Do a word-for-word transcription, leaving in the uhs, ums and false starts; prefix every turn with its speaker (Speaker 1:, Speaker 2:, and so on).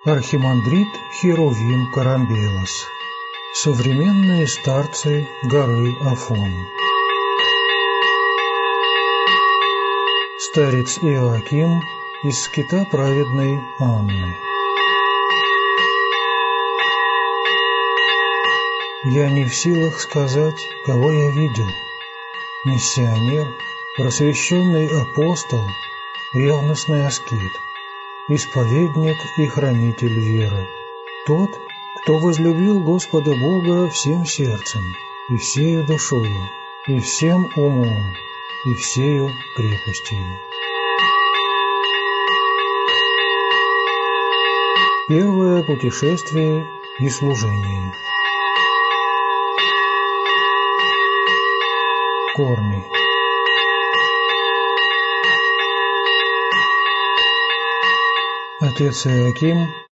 Speaker 1: Архимандрит Херувим Карамбелос. Современные старцы горы Афон. Старец Иоаким из скита праведной Анны. Я не в силах сказать, кого я видел. Миссионер, просвещенный апостол, ревностный аскет, исповедник и хранитель веры, тот, кто возлюбил Господа Бога всем сердцем, и всею душою, и всем умом, и всею крепостью. Первое путешествие и служение. Корни. Отец Иоаким